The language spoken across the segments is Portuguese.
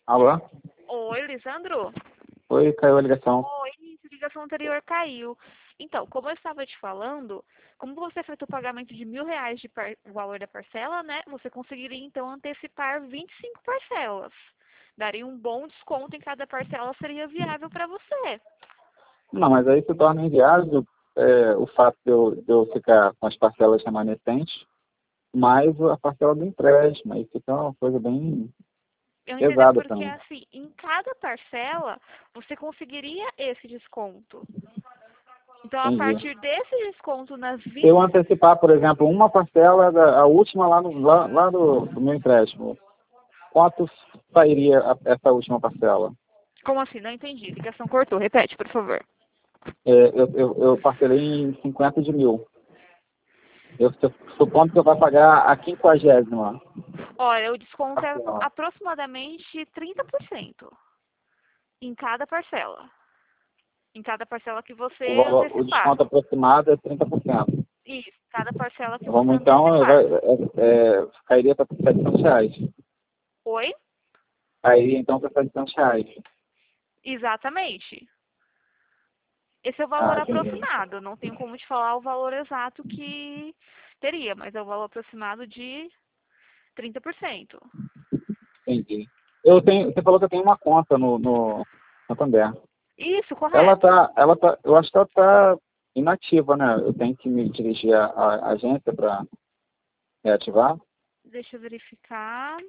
Alô? Oi, Lisandro? Oi, caiu a ligação. Oi, a ligação anterior caiu. Então, como eu estava te falando, como você fez o pagamento de R$ 1.000 de o valor da parcela, né? Você conseguiria, então, antecipar 25 parcelas. Daria um bom desconto em cada parcela, seria viável para você. Não, mas aí se torna inviável o fato de eu ficar com as parcelas remanescentes, mais a parcela do empréstimo. Aí fica uma coisa bem Eu entendi pesada para porque, mim. assim, em cada parcela, você conseguiria esse desconto. Então, a Entendi. partir desse desconto nas Se eu 20... antecipar, por exemplo, uma parcela, a última lá do meu empréstimo, quanto sairia essa última parcela? Como assim? Não entendi. Ligação cortou. Repete, por favor. Eu parcelei em 50 de mil. Eu supondo que eu vou pagar a 50ª. Olha, o desconto é Parcela. aproximadamente 30% em cada parcela. Em cada parcela que você O antecipar. desconto aproximado é 30%. Isso, cada parcela que você Vamos então, antecipar. cairia para R$ 700. Oi? Cairia então para R$ 700. Exatamente. Esse é o valor Ah, entendi. aproximado. Não tenho como te falar o valor exato que teria, mas é o valor aproximado de 30%. Entendi. Você falou que eu tenho uma conta no Santander. Isso, correto. Eu acho que ela está inativa, né? Eu tenho que me dirigir à agência para reativar. Deixa eu verificar.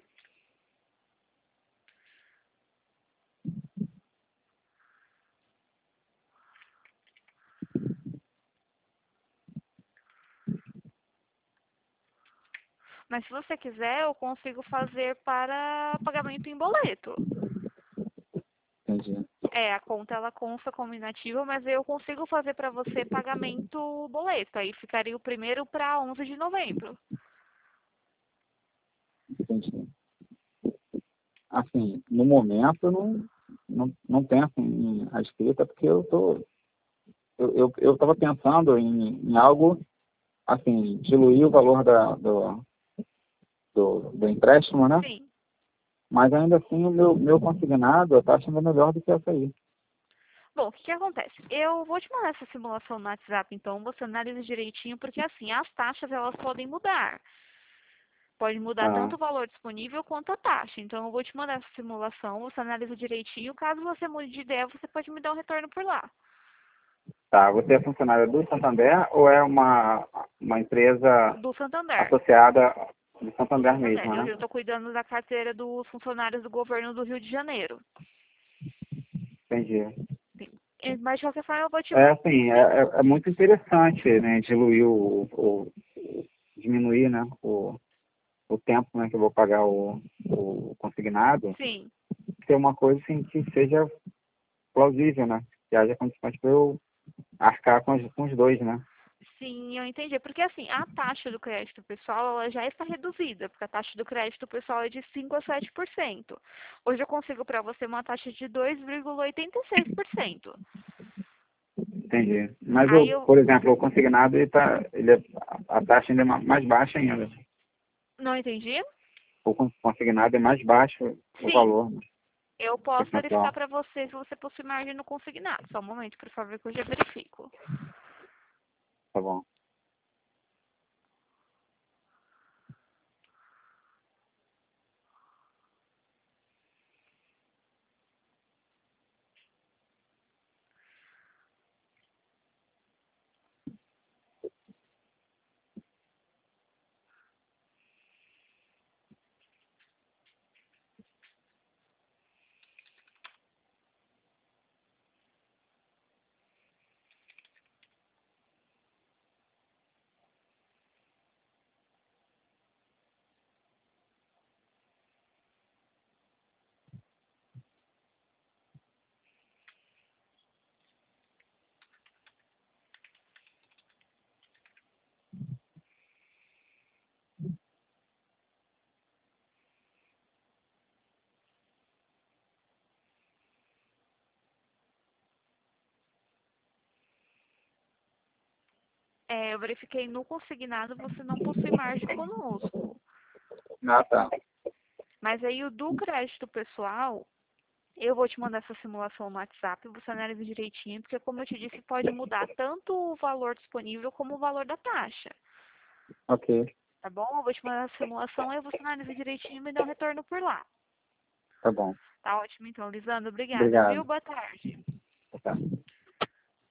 Mas se você quiser, eu consigo fazer para pagamento em boleto. Entendi. A conta ela consta como inativa, mas eu consigo fazer para você pagamento boleto. Aí ficaria o primeiro para 11 de novembro. Entendi. Assim, no momento eu não penso em a escrita porque eu estava pensando em algo assim, diluir o valor do empréstimo, né? Sim. Mas ainda assim o meu consignado, a taxa ainda é melhor do que essa aí. Bom, o que que acontece? Eu vou te mandar essa simulação no WhatsApp, então você analisa direitinho, porque assim, as taxas elas podem mudar. Pode mudar Ah, tanto o valor disponível quanto a taxa. Então eu vou te mandar essa simulação, você analisa direitinho. Caso você mude de ideia, você pode me dar um retorno por lá. tá. Você é funcionária do Santander ou é uma empresa Do Santander. associada do Do Santander Santander. mesmo, Eu né? estou cuidando da carteira dos funcionários do governo do Rio de Janeiro. Entendi. Sim. Mas de qualquer forma eu vou te É mandar. assim, é muito interessante, né, diluir diminuir, né, o tempo, né, que eu vou pagar o consignado, Sim. ter uma coisa assim que seja plausível, né, que haja condições para eu arcar com os dois, né. Sim, eu entendi. Porque assim, a taxa do crédito pessoal ela já está reduzida, porque a taxa do crédito pessoal é de 5 a 7%. Hoje eu consigo para você uma taxa de 2,86%. Entendi. Mas Aí eu por exemplo, o consignado a taxa ainda é mais baixa ainda. não entendi? O consignado é mais baixo o Sim, valor, né, eu posso verificar percentual. para você se você possui margem no consignado. Só um momento, por favor, que eu já verifico. Tá bom. Eu verifiquei no consignado, você não possui margem conosco. Ah, tá. Mas aí o do crédito pessoal, eu vou te mandar essa simulação no WhatsApp, você analisa direitinho, porque como eu te disse, pode mudar tanto o valor disponível como o valor da taxa. Ok, Tá bom? Eu vou te mandar a simulação, aí você analisa direitinho e me dá um retorno por lá. tá bom. Tá ótimo então, Lisandro. Obrigada, viu? Obrigado. Boa tarde. Tá.